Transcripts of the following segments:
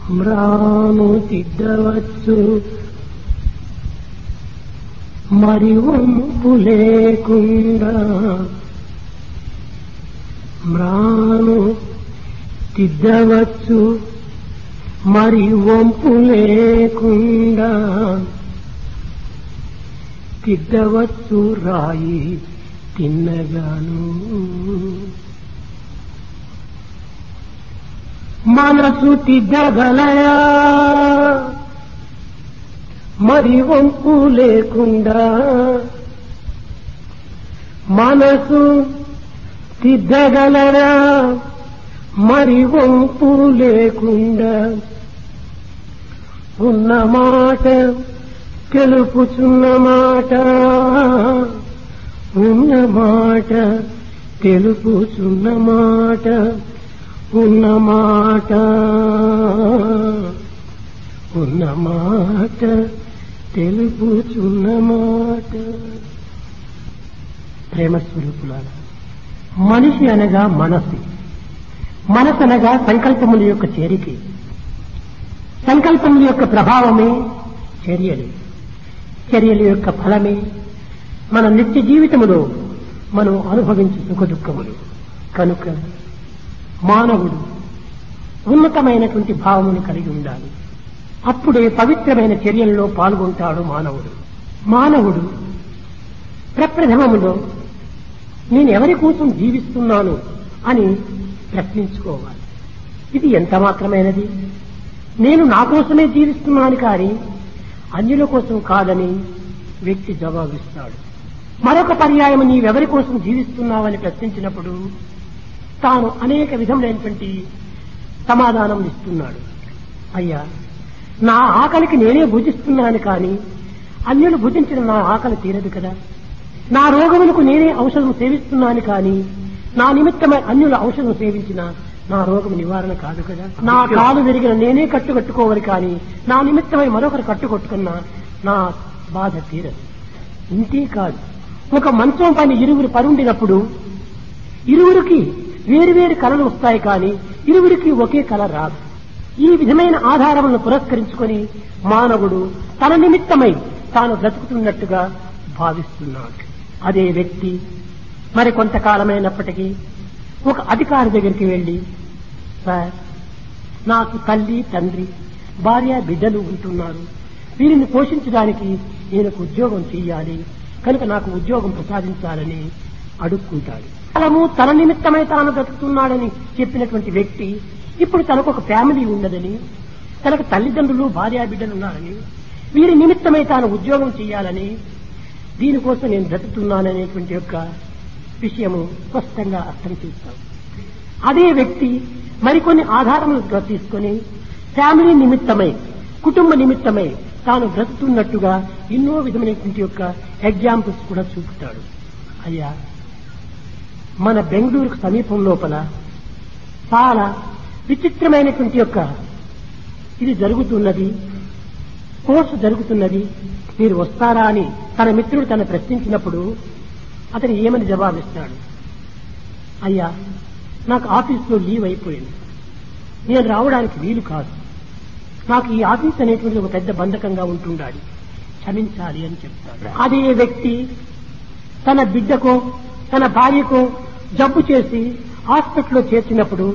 మ్రాను తిద్దవచ్చు మరి వంపు లేకుండా, మ్రాను తిద్దవచ్చు మరి వంపు లేకుండా, తిద్దవచ్చు రాయి తిన్నగాను. మనసు తిద్దగలయా మరి వంపు లేకుండా, మనసు తిద్దగలరా మరి వంపు లేకుండా, ఉన్న మాట తెలుపుచున్న మాట, ఉన్న మాట తెలుపుచున్న మాట, ఉన్న మాట ఉన్న మాట తెలుపుచున్న మాట. ప్రేమ స్వరూపులారా, మనిషి అనగా మనసు, మనసు అనగా సంకల్పముల యొక్క చేరిక, సంకల్పముల యొక్క ప్రభావమే చర్యలు, చర్యల యొక్క ఫలమే మన నిత్య జీవితములో మనం అనుభవించే సుఖ దుఃఖములు. కనుక మానవుడు ఉన్నతమైనటువంటి భావమును కలిగి ఉండాలి. అప్పుడే పవిత్రమైన చర్యల్లో పాల్గొంటాడు మానవుడు. మానవుడు ప్రప్రథమములో నేను ఎవరి కోసం జీవిస్తున్నాను అని ప్రశ్నించుకోవాలి. ఇది ఎంత మాత్రమైనది? నేను నా కోసమే జీవిస్తున్నాను కానీ అన్యుల కోసం కాదని వ్యక్తి జవాబిస్తాడు. మరొక పర్యాయం నీవెవరి కోసం జీవిస్తున్నావని ప్రశ్నించినప్పుడు తాను అనేక విధములైనటువంటి సమాధానం ఇస్తున్నాడు. అయ్యా, నా ఆకలికి నేనే భుజిస్తున్నాను కానీ అన్యులు భుజించిన నా ఆకలి తీరదు కదా. నా రోగములకు నేనే ఔషధం సేవిస్తున్నాను కానీ నా నిమిత్తమై అన్యుల ఔషధం సేవించిన నా రోగం నివారణ కాదు కదా. నా కాలు విరిగిన నేనే కట్టుకట్టుకోవాలి కానీ నా నిమిత్తమై మరొకరు కట్టుకొట్టుకున్నా నా బాధ తీరదు. ఇంతే కాదు, ఒక మంచం పైన ఇరువురు పరుండినప్పుడు ఇరువురికి వేరువేరు కళలు వస్తాయి కానీ ఇరువురికి ఒకే కళ రాదు. ఈ విధమైన ఆధారములను పురస్కరించుకొని మానవుడు తన నిమిత్తమై తాను బ్రతుకుతున్నట్టుగా భావిస్తున్నాడు. అదే వ్యక్తి మరి కొంతకాలమైనప్పటికీ ఒక అధికారి దగ్గరికి వెళ్లి, సార్, నాకు తల్లి తండ్రి భార్య బిడ్డలు ఉంటున్నారు, వీరిని పోషించడానికి నేను ఉద్యోగం చెయ్యాలి, కనుక నాకు ఉద్యోగం ప్రసాదించాలని అడుక్కుంటాడు. తన నిమిత్తమై తాను బ్రతుకుతున్నాడని చెప్పినటువంటి వ్యక్తి ఇప్పుడు తనకు ఒక ఫ్యామిలీ ఉన్నదని, తనకు తల్లిదండ్రులు భార్యా బిడ్డలు ఉన్నారని, వీరి నిమిత్తమై తాను ఉద్యోగం చేయాలని, దీనికోసం నేను బ్రతుకుతున్నాననేటువంటి యొక్క విషయము స్పష్టంగా అర్థం చేస్తాం. అదే వ్యక్తి మరికొన్ని ఆధారములుగా తీసుకొని ఫ్యామిలీ నిమిత్తమై కుటుంబ నిమిత్తమై తాను బ్రతుకుతున్నట్టుగా ఎన్నో విధమైనటువంటి యొక్క ఎగ్జాంపుల్స్ కూడా చూపుతాడు. అయ్యా, మన బెంగళూరుకు సమీపం లోపల చాలా విచిత్రమైనటువంటి యొక్క ఇది జరుగుతున్నది, కోర్సు జరుగుతున్నది, మీరు వస్తారా అని తన మిత్రుడు తను ప్రశ్నించినప్పుడు అతను ఏమని జవాబిస్తాడు? అయ్యా, నాకు ఆఫీసులో లీవ్ అయిపోయింది, నేను రావడానికి వీలు కాదు, నాకు ఈ ఆఫీస్ అనేటువంటి ఒక పెద్ద బంధకంగా ఉంటుండాలి, క్షమించాలి అని చెప్తాడు. అదే వ్యక్తి తన బిడ్డకో తన భార్యకో జబ్బు చేసి హాస్పిటల్లో చేర్చినప్పుడు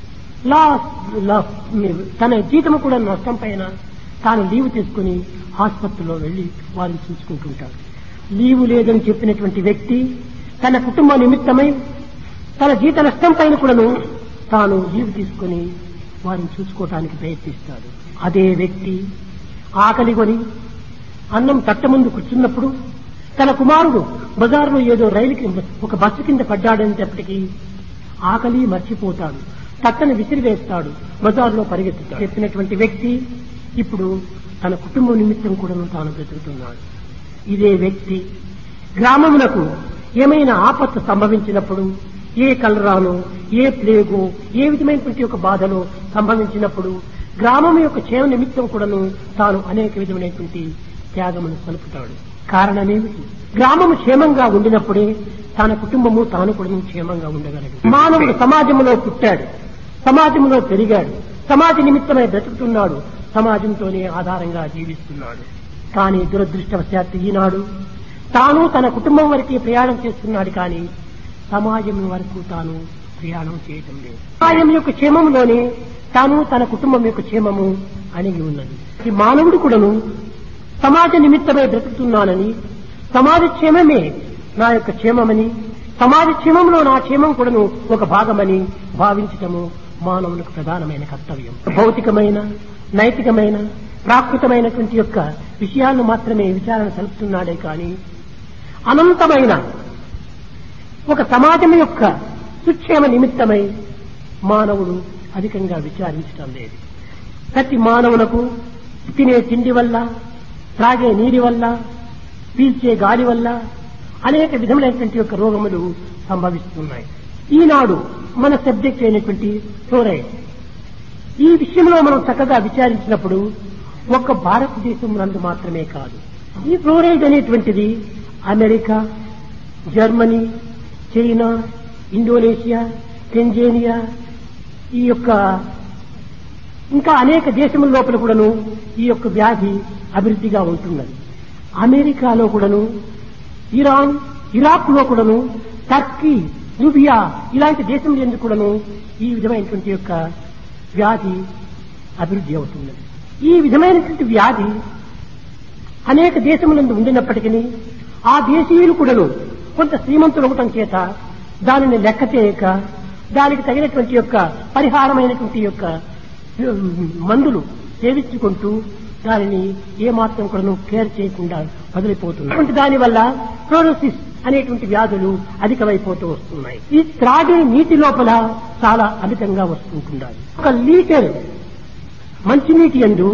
తన జీతము కూడా నష్టం పైన తాను లీవ్ తీసుకుని ఆసుపత్రిలో వెళ్లి వారిని చూసుకుంటుంటాడు. లీవు లేదని చెప్పినటువంటి వ్యక్తి తన కుటుంబ నిమిత్తమై తన జీత నష్టం పైన కూడాను తాను లీవ్ తీసుకుని వారిని చూసుకోవటానికి ప్రయత్నిస్తాడు. అదే వ్యక్తి ఆకలి కొని అన్నం తట్ట ముందు కూర్చున్నప్పుడు తన కుమారుడు బజారులో ఏదో రైలుకి ఒక బస్సు కింద పడ్డాడనేటప్పటికీ ఆకలి మర్చిపోతాడు, తట్టను విసిరివేస్తాడు, బజారులో పరిగెత్తుతాడు. చెప్పినటువంటి వ్యక్తి ఇప్పుడు తన కుటుంబ నిమిత్తం కూడా తాను బ్రతుకుతున్నాడు. ఇదే వ్యక్తి గ్రామమునకు ఏమైనా ఆపత్తు సంభవించినప్పుడు, ఏ కలరాను, ఏ ప్లేగు, ఏ విధమైనటువంటి ఒక బాధలో సంభవించినప్పుడు గ్రామం యొక్క క్షేమ నిమిత్తం కూడాను తాను అనేక విధమైనటువంటి త్యాగమును సలుపుతాడు. కారణమేమిటి? గ్రామము క్షేమంగా ఉండినప్పుడే తన కుటుంబము తాను కూడా క్షేమంగా ఉండగలడు. మానవుడు సమాజంలో పుట్టాడు, సమాజంలో పెరిగాడు, సమాజ నిమిత్తమై బ్రతుకుతున్నాడు, సమాజంతోనే ఆధారంగా జీవిస్తున్నాడు. కానీ దురదృష్టవశాత్తు ఈనాడు తాను తన కుటుంబం వరకే ప్రయాణం చేస్తున్నాడు, కానీ సమాజం వరకు తాను ప్రయాణం చేయటం లేదు. సమాజం యొక్క క్షేమంలోనే తాను తన కుటుంబం యొక్క క్షేమము అణిగి ఉన్నది. ఈ మానవుడు కూడాను సమాజ నిమిత్తమై బ్రతుకుతున్నానని, సమాజ క్షేమమే నా యొక్క క్షేమమని, సమాజ క్షేమంలో నా క్షేమం కూడాను ఒక భాగమని భావించటము మానవులకు ప్రధానమైన కర్తవ్యం. భౌతికమైన, నైతికమైన, ప్రాకృతమైనటువంటి యొక్క విషయాలను మాత్రమే విచారణ సలుపుతున్నాడే కానీ అనంతమైన ఒక సమాజం యొక్క సుక్షేమ నిమిత్తమై మానవుడు అధికంగా విచారించడం లేదు. ప్రతి మానవులకు తినే తిండి వల్ల, త్రాగే నీటి వల్ల, పీల్చే గాలి వల్ల అనేక విధములైనటువంటి యొక్క రోగములు సంభవిస్తున్నాయి. ఈనాడు మన సబ్జెక్ట్ అయినటువంటి ఫ్లోరైడ్, ఈ విషయంలో మనం చక్కగా విచారించినప్పుడు ఒక్క భారతదేశం నందు మాత్రమే కాదు, ఈ ఫ్లోరైడ్ అనేటువంటిది అమెరికా, జర్మనీ, చైనా, ఇండోనేషియా, కెంజేనియా, ఈ యొక్క ఇంకా అనేక దేశముల లోపల కూడాను ఈ యొక్క వ్యాధి అభివృద్ధిగా ఉంటున్నది. అమెరికాలో కూడాను, ఇరాన్, ఇరాక్ లో కూడాను, టర్కీ, లిబియా ఇలాంటి దేశములు ఎందుకు కూడాను ఈ విధమైనటువంటి యొక్క వ్యాధి అభివృద్ధి అవుతున్నది. ఈ విధమైనటువంటి వ్యాధి అనేక దేశములందు ఉండినప్పటికీ ఆ దేశీయులు కూడాను కొంత శ్రీమంతులు అవటం చేత దానిని లెక్క చేయక దానికి తగినటువంటి యొక్క పరిహారమైనటువంటి యొక్క మందులు సేవించుకుంటూ దానిని ఏమాత్రం కూడా కేర్ చేయకుండా వదిలిపోతుంది. దానివల్ల ఫ్లోరోసిస్ అనేటువంటి వ్యాధులు అధికమైపోతూ వస్తున్నాయి. ఈ త్రాగే నీటి లోపల చాలా అధికంగా వస్తుంటున్నారు. 1 లీటర్ మంచినీటి యందు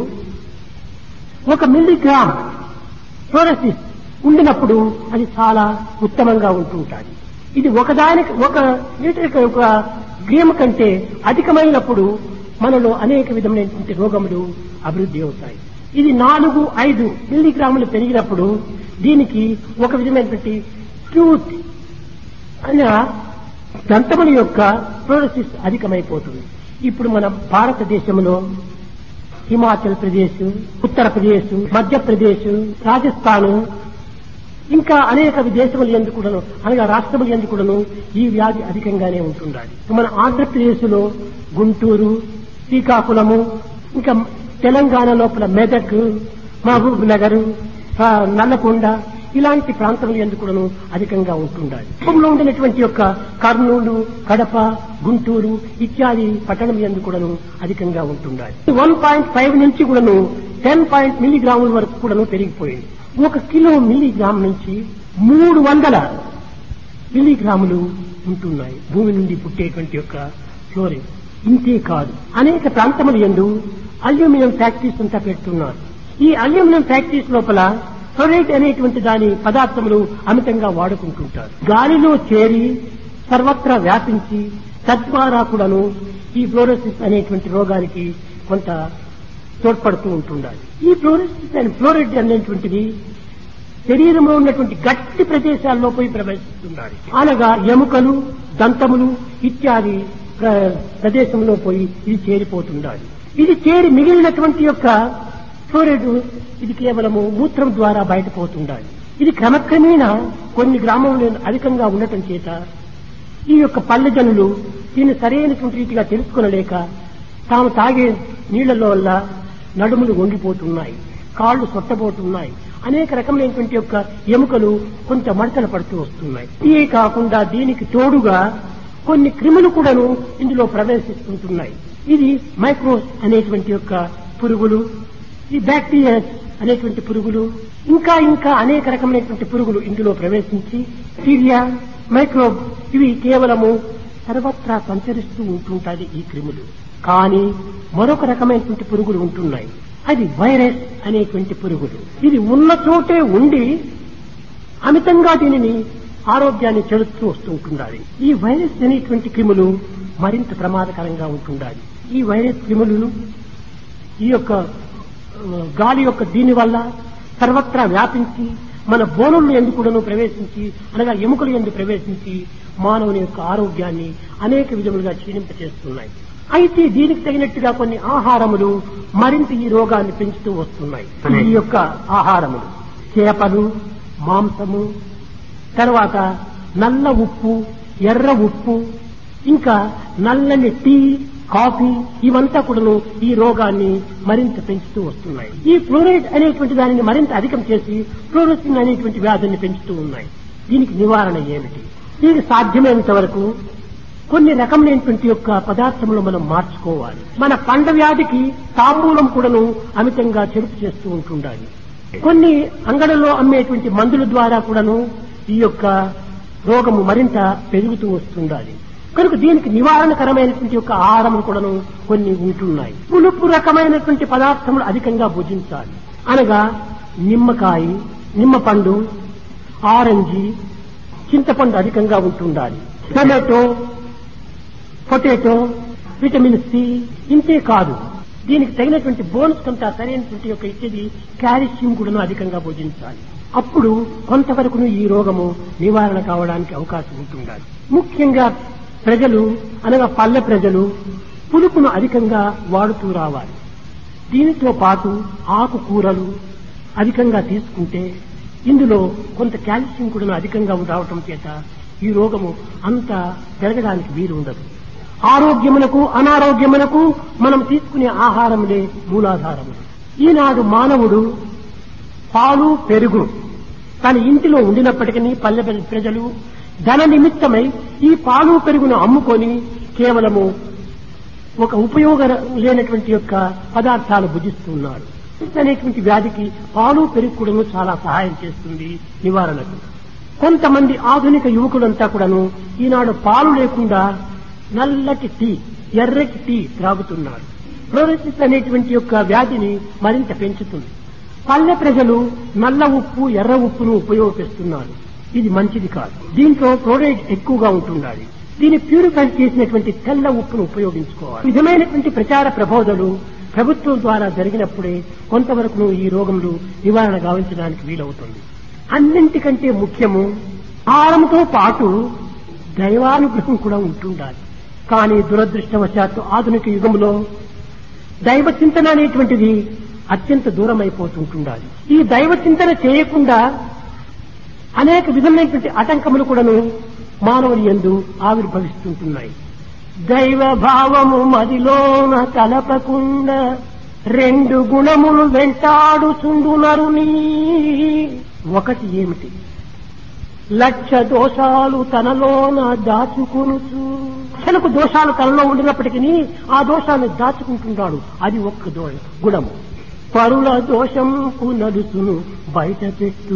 1 మిల్లీగ్రామ్ ఫ్లోరోసిస్ ఉండినప్పుడు అది చాలా ఉత్తమంగా ఉంటుంటుంది. ఇది ఒకదానికి 1 లీటర్ 1 గ్రామ్ కంటే అధికమైనప్పుడు మనలో అనేక విధమైనటువంటి రోగములు అభివృద్ధి అవుతాయి. ఇది 4-5 మిల్లీగ్రాములు పెరిగినప్పుడు దీనికి ఒక విధమైనటువంటి ట్యూత్ అనే దంతముల యొక్క ఫ్లోరోసిస్ అధికమైపోతుంది. ఇప్పుడు మన భారతదేశంలో హిమాచల్ ప్రదేశ్, ఉత్తరప్రదేశ్, మధ్యప్రదేశ్, రాజస్థాన్ ఇంకా అనేక దేశములు ఎందుకు కూడాను, అనగా రాష్ట్రములు ఎందుకు కూడాను ఈ వ్యాధి అధికంగానే ఉంటుండాలి. మన ఆంధ్రప్రదేశ్ లో గుంటూరు, శ్రీకాకుళము, ఇంకా తెలంగాణ లోపల మెదక్, మహబూబ్ నగర్, నల్లకొండ ఇలాంటి ప్రాంతములు ఎందుకు కూడాను అధికంగా ఉంటుండాలి. కుటుంబంలో ఉండినటువంటి యొక్క కర్నూలు, కడప, గుంటూరు ఇత్యాది పట్టణం ఎందుకు కూడాను అధికంగా ఉంటుండాలి. 1.5 నుంచి కూడాను 10 మిల్లీగ్రాముల వరకు కూడాను పెరిగిపోయింది. 1 కిలో మిల్లీగ్రామ్ నుంచి 300 మిల్లీగ్రాములు ఉంటున్నాయి భూమి నుండి పుట్టేటువంటి యొక్క ఫ్లోరైడ్. ఇంతే కాదు, అనేక ప్రాంతములు యందు అల్యూమినియం ఫ్యాక్టరీస్ అంతా పెడుతున్నారు. ఈ అల్యూమినియం ఫ్యాక్టరీస్ లోపల ఫ్లోరైడ్ అనేటువంటి దాని పదార్థములు అమితంగా వాడుకుంటుంటారు. గాలిలో చేరి సర్వత్రా వ్యాపించి తద్వారా కూడాను ఈ ఫ్లోరోసిస్ అనేటువంటి రోగానికి కొంత తోడ్పడుతూ ఉంటుండాలి. ఈ ఫ్లోరైడ్ అనేటువంటిది శరీరంలో ఉన్నటువంటి గట్టి ప్రదేశాల్లో పోయి ప్రవేశిస్తుండాలి. అనగా ఎముకలు, దంతములు ఇత్యాది ప్రదేశంలో పోయి ఇది చేరిపోతుండాలి. ఇది చేరి మిగిలినటువంటి యొక్క ఫ్లోరైడ్ ఇది కేవలము మూత్రం ద్వారా బయటపోతుండాలి. ఇది క్రమక్రమేణా కొన్ని గ్రామంలో అధికంగా ఉండటం చేత ఈ యొక్క పల్లెజనులు దీన్ని సరైనటువంటి రీతిగా తెలుసుకొనలేక తాము తాగే నీళ్లలో వల్ల నడుములు వంగిపోతున్నాయి, కాళ్లు సొట్టబోతున్నాయి, అనేక రకమైనటువంటి యొక్క ఎముకలు కొంత మడతలు పడుతూ వస్తున్నాయి. ఇదే కాకుండా దీనికి తోడుగా కొన్ని క్రిములు కూడాను ఇందులో ప్రవేశిస్తుంటున్నాయి. ఇది మైక్రోస్ అనేటువంటి యొక్క పురుగులు, ఈ బ్యాక్టీరియా అనేటువంటి పురుగులు, ఇంకా అనేక రకమైనటువంటి పురుగులు ఇందులో ప్రవేశించి బ్యాక్టీరియా, మైక్రోబ్ ఇవి కేవలము సర్వత్రా సంచరిస్తూ ఉంటుంటాయి ఈ క్రిములు. కానీ మరొక రకమైనటువంటి పురుగులు ఉంటున్నాయి, అది వైరస్ అనేటువంటి పురుగులు. ఇది ఉన్న చోటే ఉండి అమితంగా దీనిని ఆరోగ్యాన్ని చెడుతూ వస్తుంటుండాలి. ఈ వైరస్ అనేటువంటి క్రిములు మరింత ప్రమాదకరంగా ఉంటుండాలి. ఈ వైరస్ క్రిములు ఈ యొక్క గాలి యొక్క దీని వల్ల సర్వత్రా వ్యాపించి మన బోనులు ఎందుకు ప్రవేశించి అనగా ఎముకలు ఎందుకు ప్రవేశించి మానవుని యొక్క ఆరోగ్యాన్ని అనేక విధములుగా క్షీణింపచేస్తున్నాయి. అయితే దీనికి తగినట్టుగా కొన్ని ఆహారములు మరింత ఈ రోగాన్ని పెంచుతూ వస్తున్నాయి. ఈ యొక్క ఆహారములు చేపలు, మాంసము, తర్వాత నల్ల ఉప్పు, ఎర్ర ఉప్పు, ఇంకా నల్లని టీ, కాఫీ, ఇవంతా కూడాను ఈ రోగాన్ని మరింత పెంచుతూ వస్తున్నాయి. ఈ ఫ్లోరైడ్ అనేటువంటి దానిని మరింత అధికం చేసి ఫ్లోరోసిన్ అనేటువంటి వ్యాధుల్ని పెంచుతూ ఉన్నాయి. దీనికి నివారణ ఏమిటి? దీనికి సాధ్యమైనంత వరకు కొన్ని రకమైనటువంటి యొక్క పదార్థములు మనం మార్చుకోవాలి. మన పండ వ్యాధికి తాంబూలం కూడాను అమితంగా చెరుపు చేస్తూ ఉంటుండాలి. కొన్ని అంగడిలో అమ్మేటువంటి మందుల ద్వారా కూడాను ఈ యొక్క రోగము మరింత పెరుగుతూ వస్తుండాలి. కనుక దీనికి నివారణకరమైనటువంటి యొక్క ఆహారం కూడాను కొన్ని ఉంటున్నాయి. పులుపు రకమైనటువంటి పదార్థములు అధికంగా భుజించాలి. అనగా నిమ్మకాయ, నిమ్మపండు, ఆరెంజి, చింతపండు అధికంగా ఉంటుండాలి. టమాటో, పొటాటో, విటమిన్ సి, ఇంతే కాదు దీనికి తగినటువంటి బోన్స్ కొంత సరైనటువంటి యొక్క ఇచ్చేది కాల్షియం కూడా అధికంగా భోజించాలి. అప్పుడు కొంతవరకు ఈ రోగము నివారణ కావడానికి అవకాశం ఉంటుండాలి. ముఖ్యంగా ప్రజలు అనగా పల్లె ప్రజలు పులుపును అధికంగా వాడుతూ రావాలి. దీనితో పాటు ఆకుకూరలు అధికంగా తీసుకుంటే ఇందులో కొంత కాల్షియం కూడా అధికంగా రావటం చేత ఈ రోగము అంత పెరగడానికి వీలు ఉండదు. ఆరోగ్యమునకు అనారోగ్యమునకు మనం తీసుకునే ఆహారములే మూలాధారము. ఈనాడు మానవుడు పాలు, పెరుగు తన ఇంటిలో ఉండినప్పటికీ పల్లె ప్రజలు ధన నిమిత్తమై ఈ పాలు, పెరుగును అమ్ముకొని కేవలము ఒక ఉపయోగ లేనటువంటి యొక్క పదార్థాలు భుజిస్తున్నారు. అనేటువంటి వ్యాధికి పాలు, పెరుగు కూడా చాలా సహాయం చేస్తుంది నివారణకు. కొంతమంది ఆధునిక యువకులంతా కూడాను ఈనాడు పాలు లేకుండా నల్లటి టీ, ఎర్రటి టీ త్రాగుతున్నారు. ఫ్లోరోసిస్ అనేటువంటి యొక్క వ్యాధిని మరింత పెంచుతుంది. పల్లె ప్రజలు నల్ల ఉప్పు, ఎర్ర ఉప్పును ఉపయోగిస్తున్నారు. ఇది మంచిది కాదు. దీంట్లో ఫ్లోరైడ్ ఎక్కువగా ఉంటుండాలి. దీన్ని ప్యూరిఫై చేసినటువంటి తెల్ల ఉప్పును ఉపయోగించుకోవాలి. విధమైనటువంటి ప్రచార ప్రబోధనలు ప్రభుత్వం ద్వారా జరిగినప్పుడే కొంతవరకు ఈ రోగములు నివారణ గావించడానికి వీలవుతుంది. అన్నింటికంటే ముఖ్యము ఆహారంతో పాటు దైవానుగ్రహం కూడా ఉంటుండాలి. కానీ దురదృష్టవశాత్తు ఆధునిక యుగంలో దైవ చింతన అనేటువంటిది అత్యంత దూరం అయిపోతుంటుండాలి. ఈ దైవ చింతన చేయకుండా అనేక విధమైనటువంటి ఆటంకములు కూడాను మానవుని యందు ఆవిర్భవిస్తుంటున్నాయి. దైవ భావము మదిలోన కలపకుండా రెండు గుణములు వెంటాడుచుండు నరుని. ఒకటి ఏమిటి? లక్ష దోషాలు తనలోన దాచుకొనుచు. తనకు దోషాలు తనలో ఉండినప్పటికీ ఆ దోషాన్ని దాచుకుంటున్నాడు. అది ఒక్క గుణము. పరుల దోషం పునరుసును బయట పెట్టు.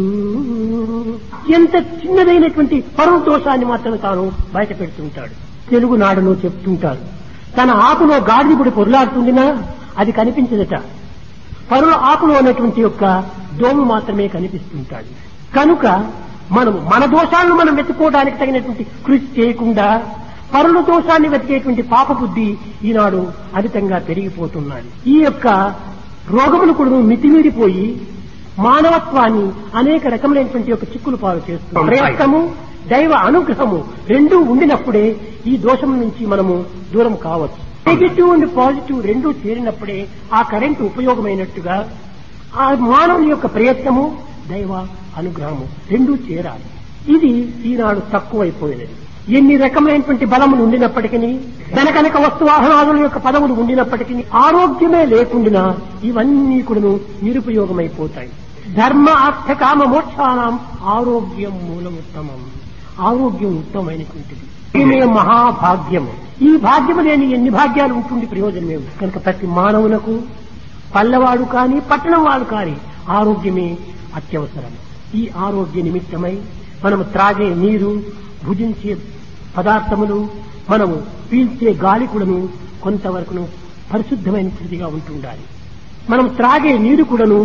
ఎంత చిన్నదైనటువంటి పరుల దోషాన్ని మాత్రం తాను బయట పెడుతుంటాడు. తెలుగునాడులో చెప్తుంటారు, తన ఆకులో గాడిదపుడి పొరులాడుతుందినా అది కనిపించదట. పరుల ఆకులో ఉన్నటువంటి యొక్క దోము మాత్రమే కనిపిస్తుంటాడు. కనుక మనము మన దోషాలను మనం వెతుక్కోవడానికి తగినటువంటి కృషి చేయకుండా పరుల దోషాన్ని వెతికేటువంటి పాప బుద్ధి ఈనాడు అధికంగా పెరిగిపోతున్నది. ఈ యొక్క రోగములు కూడా మితిమీరిపోయి మానవత్వాన్ని అనేక రకములైనటువంటి యొక్క చిక్కులు పాలు చేస్తుంది. ప్రయత్నము, దైవ అనుగ్రహము రెండూ ఉండినప్పుడే ఈ దోషం నుంచి మనము దూరం కావచ్చు. నెగిటివ్ అండ్ పాజిటివ్ రెండూ చేరినప్పుడే ఆ కరెంటు ఉపయోగమైనట్టుగా ఆ మానవుని యొక్క ప్రయత్నము, దైవ అనుగ్రహము రెండూ చేరాలి. ఇది ఈనాడు తక్కువైపోయినది. ఎన్ని రకమైనటువంటి బలములు ఉండినప్పటికీ, ధనకనక వస్తువాహనాదుల యొక్క పదవులు ఉండినప్పటికీ ఆరోగ్యమే లేకుండా ఇవన్నీ కూడా నిరుపయోగమైపోతాయి. ధర్మ అర్థ కామ మోక్షానం ఆరోగ్యం మూలముత్తమం. ఆరోగ్యం ఉత్తమమైనటువంటిది. ఇదే మహాభాగ్యము. ఈ భాగ్యము లేని ఎన్ని భాగ్యాలు ఉంటుంది ప్రయోజనమే. కనుక ప్రతి మానవులకు పల్లెవాడు కాని పట్టణం వాడు కాని ఆరోగ్యమే అత్యవసరం. ఈ ఆరోగ్య నిమిత్తమై మనము త్రాగే నీరు, భుజించే పదార్థములు, మనము పీల్చే గాలి కూడాను కొంతవరకు పరిశుద్ధమైనదిగా ఉంటుండాలి. మనం త్రాగే నీరు కూడాను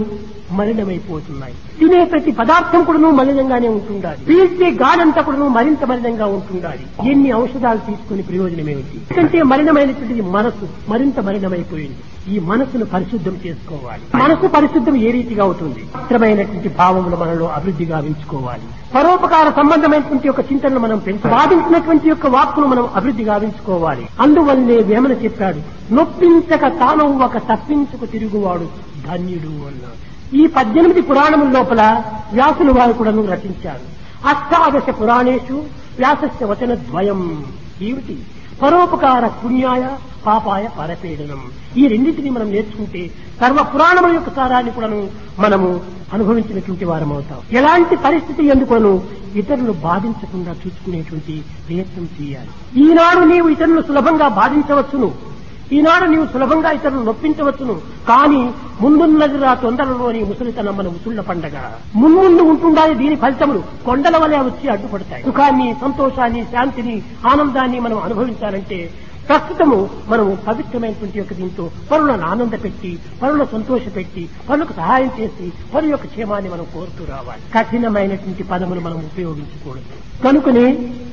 మలినమైపోతున్నాయి. తినే ప్రతి పదార్థం కూడాను మలినంగానే ఉంటుండాలి. పీల్చే గాలంతా కూడాను మరింత మలినంగా ఉంటుండాలి. ఎన్ని ఔషధాలు తీసుకుని ప్రయోజనం ఏమిటి? ఎందుకంటే మలినమైనటువంటిది మనసు మరింత మలినమైపోయింది. ఈ మనసును పరిశుద్ధం చేసుకోవాలి. మనసు పరిశుద్ధం ఏ రీతిగా అవుతుంది? పవిత్రమైనటువంటి భావములు మనలో అభివృద్ధి గావించుకోవాలి. పరోపకార సంబంధమైనటువంటి యొక్క చింతనను మనం సాధించినటువంటి యొక్క వాక్కును మనం అభివృద్ధి గావించుకోవాలి. అందువల్లనే వేమన చెప్పాడు, నొప్పించక తానవ్వక తప్పించుకు తిరుగువాడు ధన్యుడు అన్నాడు. ఈ 18 పురాణముల లోపల వ్యాసుల వారు కూడా రచించారు. అష్టాదశ పురాణేషు వ్యాసస్య వచన ద్వయం. ఏమిటి? పరోపకార పుణ్యాయ పాపాయ పరపీడనం. ఈ రెండింటినీ మనం నేర్చుకుంటే సర్వ పురాణముల యొక్క సారాన్ని కూడాను మనము అనుభవించినటువంటి వారం అవుతాం. ఎలాంటి పరిస్థితి ఎందుకును ఇతరులు బాధించకుండా చూసుకునేటువంటి ప్రయత్నం చేయాలి. ఈనాడు నీవు ఇతరులు సులభంగా బాధించవచ్చును, ఈనాడు నీవు సులభంగా ఇతరులను నొప్పించవచ్చును. కానీ ముందున్నది రా తొందరలోని ముసలితనం మన ముసుళ్ల పండగ. ముందు ఉంటుండాలి. దీని ఫలితములు కొండల వలె వచ్చి అడ్డుపడతాయి. సుఖాన్ని, సంతోషాన్ని, శాంతిని, ఆనందాన్ని మనం అనుభవించాలంటే ప్రస్తుతము మనము పవిత్రమైనటువంటి యొక్క దీంతో పరులను ఆనంద పెట్టి, పరులను సంతోష పెట్టి, పరులకు సహాయం చేసి పరు యొక్క క్షేమాన్ని మనం కోరుతూ రావాలి. కఠినమైనటువంటి పదములు మనం ఉపయోగించకూడదు. కనుకనే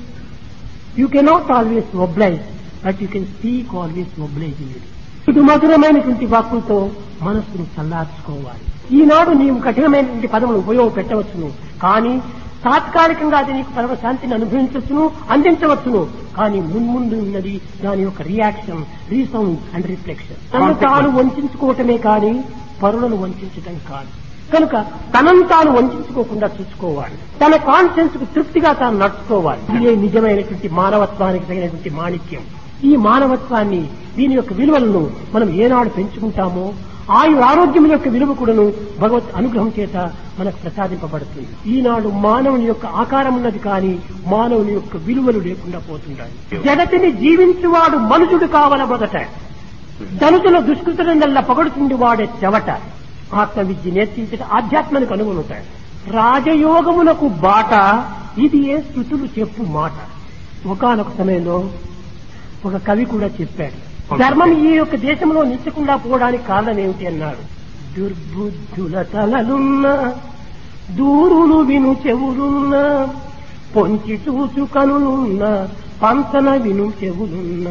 you cannot always oblige, but you can speak always obliging. ఇది మధురమైనటువంటి వాక్కులతో మనస్సును చల్లార్చుకోవాలి. ఈనాడు నీవు కఠినమైనటువంటి పదములు ఉపయోగపెట్టవచ్చును, కానీ తాత్కాలికంగా అది నీకు పరమశాంతిని అనుభవించవచ్చును, అందించవచ్చును. కానీ మున్ముందు ఉన్నది దాని యొక్క రియాక్షన్, రీసౌండ్ అండ్ రిఫ్లెక్షన్. తను తాను వంచుకోవటమే కానీ పరులను వంచడం కాదు. కనుక తనను తాను వంచుకోకుండా చూసుకోవాలి. తన కాన్షియన్స్ కు తృప్తిగా తాను నడుచుకోవాలి. ఇదే నిజమైనటువంటి మానవత్వానికి తగినటువంటి మాణిక్యం. ఈ మానవత్వాన్ని, దీని యొక్క విలువలను మనం ఏనాడు పెంచుకుంటామో ఆరోగ్యం యొక్క విలువ కూడాను భగవత్ అనుగ్రహం చేత మనకు ప్రసాదింపబడుతుంది. ఈనాడు మానవుని యొక్క ఆకారం ఉన్నది కానీ మానవుని యొక్క విలువలు లేకుండా పోతుంటాయి. జగతిని జీవించువాడు మనుషుడు కావల మొదట, ధనుతుల దుష్కృతులనల్లా పొగడుతుంది వాడే చెవట. ఆత్మవిద్య నేర్చించట ఆధ్యాత్మానికి అనుగుణవుతాయి. రాజయోగమునకు బాట ఇది ఏ స్థుతులు చెప్పు మాట. ఒకానొక సమయంలో ఒక కవి కూడా చెప్పాడు, ధర్మం ఈ యొక్క దేశంలో నిచ్చకుండా పోవడానికి కారణం ఏమిటి అన్నాడు. దుర్బుద్ధుల తలలున్న, దూరులు విను చెవులున్న, పొంచి చూచు కనులున్న, పంచన విను చెవులున్న,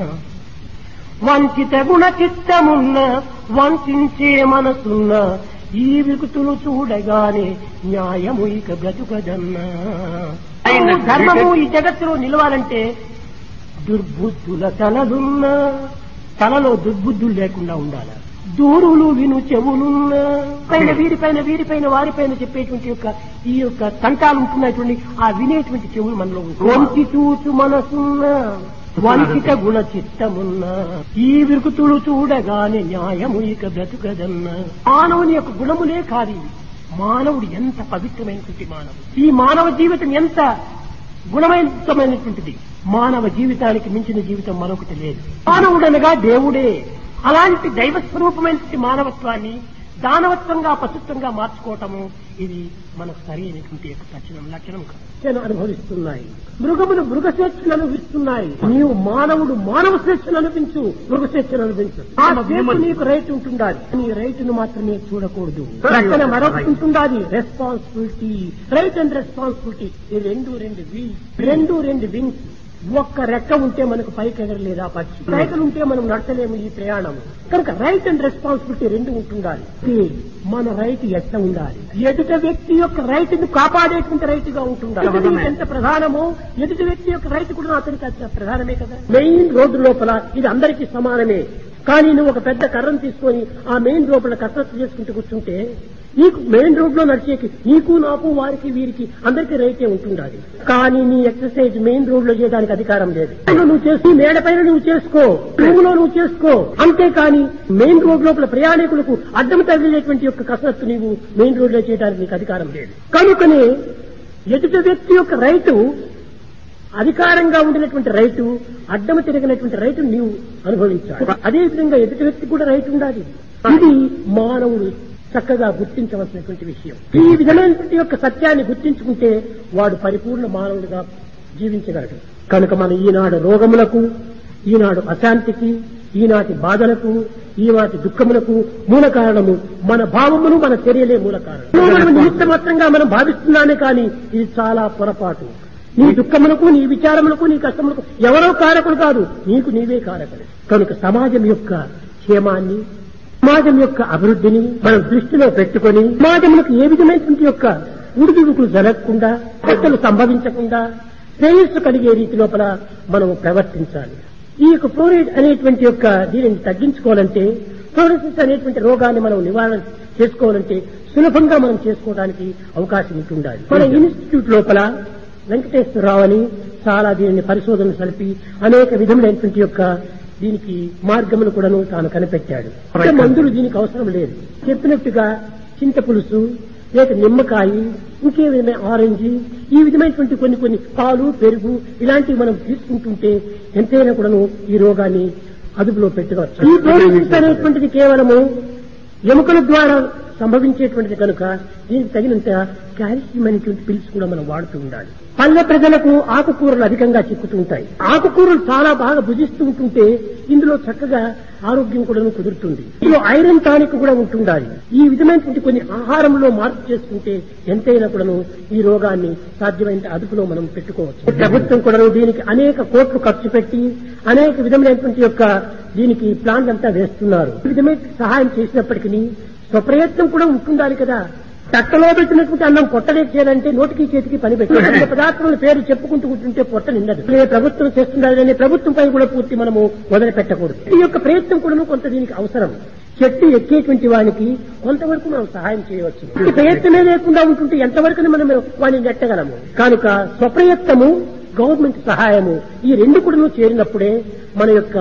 వంచిత గుణ చిత్తమున్న, వంచే మనసున్న, ఈ వికృతులు చూడగానే న్యాయము ఇక బ్రతుకదన్నా. ధర్మము ఈ జగత్తులో నిలవాలంటే దుర్బుద్ధుల తలలున్న, తలలో దుర్బుద్ధులు లేకుండా ఉండాలి. దూరులు విను చెవులున్నా, పైన వీరిపైన వారిపైన చెప్పేటువంటి యొక్క ఈ యొక్క తంటాలు ఉంటున్నటువంటి ఆ వినేటువంటి చెవులు మనలో వంచి చూచు మనసున్న, వంచిత గుణ చిత్తమున్న, ఈ వికృతులు చూడగానే న్యాయము ఇక బ్రతుకదన్నా. మానవుని యొక్క గుణములే కాదు, మానవుడు ఎంత పవిత్రమైనటువంటి మానవుడు, ఈ మానవ జీవితం ఎంత గుణవంతమైనటువంటిది. మానవ జీవితానికి మించిన జీవితం మరొకటి లేదు. మానవుడనగా దేవుడే. అలాంటి దైవ స్వరూపమైనటువంటి మానవత్వాన్ని దానవత్వంగా, పశుత్వంగా మార్చుకోవటము ఇది మనకు సరైనటువంటి లక్షణం కాదు. అనుభవిస్తున్నాయి మృగములు మృగ స్వేచ్ఛను అనుభవిస్తున్నాయి. నీవు మానవుడు మానవ స్వేచ్ఛను అనిపించు, మృగ స్వేచ్ఛను అనిపించు. ఆ స్వేచ్ఛ నీకు రైట్ ఉంటుండాలి. నీ రైతును మాత్రమే చూడకూడదు. ప్రక్కన మరొకటి ఉంటుండాలి, రెస్పాన్సిబిలిటీ. రైట్ అండ్ రెస్పాన్సిబిలిటీ ఈ రెండు వింగ్స్. ఒక్క రెక్క ఉంటే మనకు పైకి ఎగరలేదా పక్షి, రైతులు ఉంటే మనం నడచలేము ఈ ప్రయాణం. కనుక రైట్ అండ్ రెస్పాన్సిబిలిటీ రెండు ఉంటుండాలి. మన రైతు ఎట్లా ఉండాలి? ఎదుట వ్యక్తి యొక్క రైతును కాపాడేటువంటి రైతుగా ఉంటుండాలి. ఎంత ప్రధానమో ఎదుటి వ్యక్తి యొక్క రైతు కూడా అతనికి ప్రధానమే కదా. మెయిన్ రోడ్డు లోపల ఇది అందరికీ సమానమే. కానీ నువ్వు ఒక పెద్ద కర్రను తీసుకొని ఆ మెయిన్ లోపల కసరత్తు చేసుకుంటూ కూర్చుంటే నీకు మెయిన్ రోడ్ లో నడిచేకి నీకు, నాకు, వారికి, వీరికి అందరికీ రైతే ఉంటుండాలి. కానీ నీ ఎక్సర్సైజ్ మెయిన్ రోడ్ లో చేయడానికి అధికారం లేదు. నువ్వు చేసి మేడపైన నువ్వు చేసుకో, రూములో నువ్వు చేసుకో. అంతేకాని మెయిన్ రోడ్ లోపల ప్రయాణికులకు అడ్డం తగిలేటువంటి యొక్క కసరత్తు నీవు మెయిన్ రోడ్ లో చేయడానికి నీకు అధికారం లేదు. కనుకనే ఎదుటి వ్యక్తి యొక్క రైతు, అధికారంగా ఉండినటువంటి రైతు, అడ్డము తిరిగినటువంటి రైతు నీవు అనుభవించాలి. అదేవిధంగా ఎదుటి వ్యక్తి కూడా రైతు ఉండాలి. ఇది మానవుడు చక్కగా గుర్తించవలసినటువంటి విషయం. ఈ విధమైనటువంటి యొక్క సత్యాన్ని గుర్తించుకుంటే వాడు పరిపూర్ణ మానవుడిగా జీవించగలడు. కనుక మన ఈనాడు రోగములకు, ఈనాడు అశాంతికి, ఈనాటి బాధలకు ఈనాటి దుఃఖములకు మూల కారణము మన భావములు మన చర్యలే మూల కారణం. మనం నిమిత్త మాత్రంగా మనం భావిస్తున్నామే కానీ ఇది చాలా పొరపాటు. నీ దుఃఖములకు నీ విచారములకు నీ కష్టములకు ఎవరో కారకులు కాదు, నీకు నీవే కారకులు. కనుక సమాజం యొక్క క్షేమాన్ని సమాజం యొక్క అభివృద్ధిని మనం దృష్టిలో పెట్టుకొని సమాజములకు ఏ విధమైనటువంటి యొక్క ఉడిదుడుకులు జరగకుండా కష్టలు సంభవించకుండా శ్రేయస్సు కలిగే రీతి లోపల మనం ప్రవర్తించాలి. ఈ యొక్క ఫ్లోరైడ్ అనేటువంటి యొక్క దీనిని తగ్గించుకోవాలంటే ఫ్లోరోసిస్ అనేటువంటి రోగాన్ని మనం నివారణ చేసుకోవాలంటే సులభంగా మనం చేసుకోవడానికి అవకాశం ఉంటుండాలి. మన ఇన్స్టిట్యూట్ లోపల వెంకటేశ్వరరావు అని చాలా దీనిని పరిశోధనలు సలిపి అనేక విధములైనటువంటి యొక్క దీనికి మార్గములు కూడాను తాను కనిపెట్టాడు. మందులు దీనికి అవసరం లేదు. చెప్పినట్టుగా చింత పులుసు లేక నిమ్మకాయ ఇంకే విధమైన ఆరెంజ్ ఈ విధమైనటువంటి కొన్ని పాలు పెరుగు ఇలాంటివి మనం తీసుకుంటుంటే ఎంతైనా కూడాను ఈ రోగాన్ని అదుపులో పెట్టవచ్చు. ఈ ఫ్లోరోసిస్ అనేటువంటిది కేవలము ఎముకల ద్వారా సంభవించేటువంటిది కనుక దీనికి తగినంత కాల్షియం అనేటువంటి పిల్స్ కూడా మనం వాడుతూ ఉండాలి. పల్లె ప్రజలకు ఆకుకూరలు అధికంగా చిక్కుతూ ఉంటాయి. ఆకుకూరలు చాలా బాగా భుజిస్తూ ఉంటుంటే ఇందులో చక్కగా ఆరోగ్యం కూడా కుదురుతుంది. ఇందులో ఐరన్ టానిక్ కూడా ఉంటుండాలి. ఈ విధమైనటువంటి కొన్ని ఆహారంలో మార్పు చేసుకుంటే ఎంతైనా కూడాను ఈ రోగాన్ని సాధ్యమైన అదుపులో మనం పెట్టుకోవచ్చు. ప్రభుత్వం కూడా దీనికి అనేక కోట్లు ఖర్చు పెట్టి అనేక విధమైనటువంటి యొక్క దీనికి ప్లాన్ అంతా వేస్తున్నారు. ఈ విధమైన సహాయం చేసినప్పటికీ స్వప్రయత్నం కూడా ఉంటుండాలి కదా. తట్టలో పెట్టినటువంటి అన్నం పొట్టలేక చేయాలంటే నోటికి చేతికి పని పెట్టాలి. పదార్థముల పేరు చెప్పుకుంటూ కూర్చుంటే పొట్ట నిండదు. ప్రభుత్వం చేస్తుండాలని ప్రభుత్వం పై కూడా పూర్తి మనము వదిలిపెట్టకూడదు. ఈ యొక్క ప్రయత్నం కూడా కొంత దీనికి అవసరం. చెట్టు ఎక్కేటువంటి వానికి కొంతవరకు మనం సహాయం చేయవచ్చు. ఈ ప్రయత్నమే లేకుండా ఉంటుంటే ఎంతవరకు మనం వాడిని నెట్టగలము. కనుక స్వప్రయత్నము గవర్నమెంట్ సహాయము ఈ రెండు కూడా చేరినప్పుడే మన యొక్క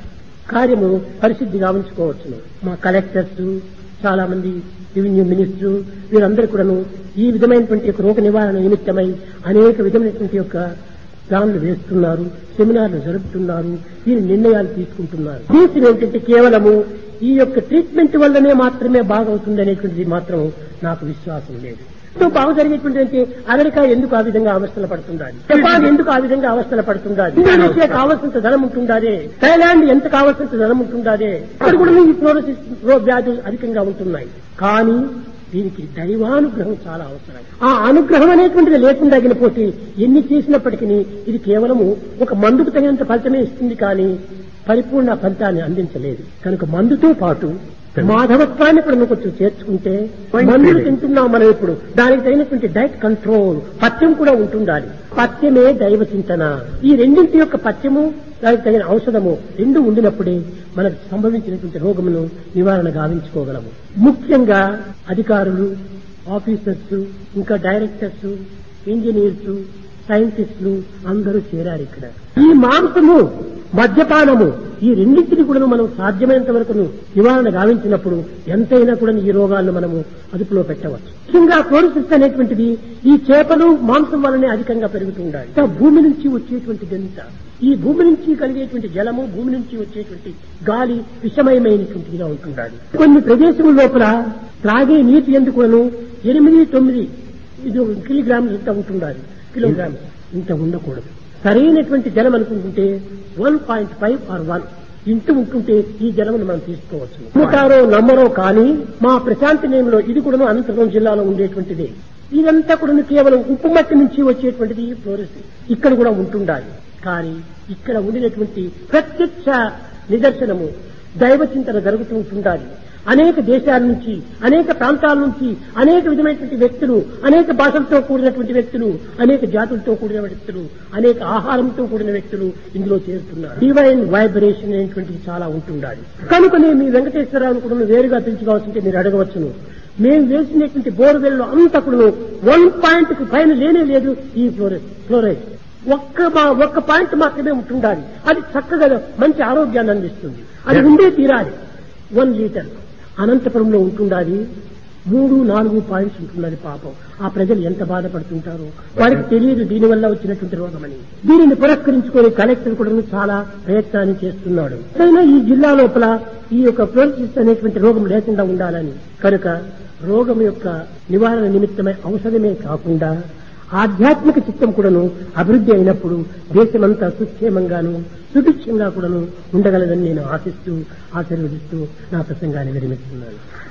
కార్యము పరిశుద్ధి గావించుకోవచ్చును. మా కలెక్టర్స్ చాలా మంది రెవెన్యూ మినిస్టర్ వీరందరూ కూడాను ఈ విధమైనటువంటి రోగ నివారణ నిమిత్తమై అనేక విధమైనటువంటి యొక్క ప్లాన్లు వేస్తున్నారు, సెమినార్లు జరుపుతున్నారు, దీని నిర్ణయాలు తీసుకుంటున్నారు. దీని ఏంటంటే కేవలము ఈ యొక్క ట్రీట్మెంట్ వల్లనే మాత్రమే బాగవుతుంది అనేటువంటిది మాత్రం నాకు విశ్వాసం లేదు. బాగు జరిగేటువంటి అమెరికా ఎందుకు ఆ విధంగా అవస్థలు పడుతుండాలి, జపాన్ ఎందుకు ఆ విధంగా అవస్థలు పడుతుండాలి, ఇండోనేషియా కావాల్సినంత ధనం ఉంటుండాలి, థైలాండ్ ఎంత కావాల్సినంత ధనం ఉంటుండాలి, అక్కడ కూడా ఈ ఫ్లోరోసిస్ వ్యాధులు అధికంగా ఉంటున్నాయి. కానీ దీనికి దైవానుగ్రహం చాలా అవసరం. ఆ అనుగ్రహం అనేటువంటిది లేకుండా పోతే ఎన్ని చేసినప్పటికీ ఇది కేవలము ఒక మందుకు తగినంత ఫలితమే ఇస్తుంది కానీ పరిపూర్ణ ఫలితాన్ని అందించలేదు. కనుక మందుతో పాటు మాధవత్వాన్ని కూడా కొంచెం చేర్చుకుంటే మందులు తింటున్నాం మనం ఇప్పుడు దానికి తగినటువంటి డైట్ కంట్రోల్ పథ్యం కూడా ఉంటుండాలి. పథ్యమే దైవ చింతన. ఈ రెండింటి యొక్క పథ్యము దానికి తగిన ఔషధము రెండు ఉండినప్పుడే మనకు సంభవించినటువంటి రోగమును నివారణ గావించుకోగలము. ముఖ్యంగా అధికారులు, ఆఫీసర్స్, ఇంకా డైరెక్టర్స్, ఇంజనీర్స్, సైంటిస్టులు అందరూ చేరారు ఇక్కడ. ఈ మాంసము మద్యపానము ఈ రెండింటిని కూడా మనం సాధ్యమైనంత వరకు నివారణ గావించినప్పుడు ఎంతైనా కూడా ఈ రోగాలను మనము అదుపులో పెట్టవచ్చు. ముఖ్యంగా ఫ్లోరోసిస్ అనేటువంటిది ఈ చేపలు మాంసం వల్లనే అధికంగా పెరుగుతూ ఉండాలి. భూమి నుంచి వచ్చేటువంటి గంత ఈ భూమి నుంచి కలిగేటువంటి జలము భూమి నుంచి వచ్చేటువంటి గాలి విషమయమైనటువంటిదిగా ఉంటుండాలి. కొన్ని ప్రదేశముల లోపల త్రాగే నీటి ఎందుకును 8-9 కిలోగ్రాములు ఇంత ఉంటుండాలి. కిలోగ్రామ్స్ ఇంత ఉండకూడదు. సరైనటువంటి జలం అనుకుంటుంటే 1.5 or 1 ఇంటూ ఉంటుంటే ఈ జలమును మనం తీసుకోవచ్చు. నమ్ముతారో నమ్మరో కానీ మా ప్రశాంతి నేములో ఇది కూడా అనంతపురం జిల్లాలో ఉండేటువంటిది. ఇదంతా కూడా కేవలం ఉప్పు మట్టి నుంచి వచ్చేటువంటిది ఫ్లోరోసిస్ ఇక్కడ కూడా ఉంటుండాలి. కానీ ఇక్కడ ఉండినటువంటి ప్రత్యక్ష నిదర్శనము దైవ చింతన జరుగుతూ ఉంటుండాలి. అనేక దేశాల నుంచి అనేక ప్రాంతాల నుంచి అనేక విధమైనటువంటి వ్యక్తులు, అనేక భాషలతో కూడినటువంటి వ్యక్తులు, అనేక జాతులతో కూడిన వ్యక్తులు, అనేక ఆహారంతో కూడిన వ్యక్తులు ఇందులో చేరుతున్నారు. డివైన్ వైబ్రేషన్ అనేటువంటిది చాలా ఉంటుండాలి. కనుకనే మీ వెంకటేశ్వరరావును కూడా వేరుగా పెంచుకోవాల్సింటే మీరు అడగవచ్చును. మేము వేసినటువంటి బోర్వెల్లో అంతా కూడా 1 పాయింట్కి పైన లేనే లేదు ఈ ఫ్లోరైడ్. ఒక్క పాయింట్ మాత్రమే ఉంటుండాలి. అది చక్కగా మంచి ఆరోగ్యాన్ని అందిస్తుంది. అది ఉండే తీరాలి. 1 లీటర్ అనంతపురంలో ఉంటుండాలి. 3-4 పాయింట్స్ ఉంటున్నది. పాపం ఆ ప్రజలు ఎంత బాధపడుతుంటారో వారికి తెలియదు దీనివల్ల వచ్చినటువంటి రోగమని. దీనిని పురస్కరించుకొని కలెక్టర్ కూడా చాలా ప్రయత్నాన్ని చేస్తున్నాడు. అయినా ఈ జిల్లా లోపల ఈ యొక్క ఫ్లోరోసిస్ అనేటువంటి రోగం లేకుండా ఉండాలని కనుక రోగం యొక్క నివారణ నిమిత్తమై ఔషధమే కాకుండా ఆధ్యాత్మిక చిత్తం కూడాను అభివృద్ధి అయినప్పుడు దేశమంతా సుక్షేమంగాను సుభిక్షంగా కూడాను ఉండగలదని నేను ఆశిస్తూ ఆశీర్వదిస్తూ నా ప్రసంగాన్ని విరమిస్తున్నాను.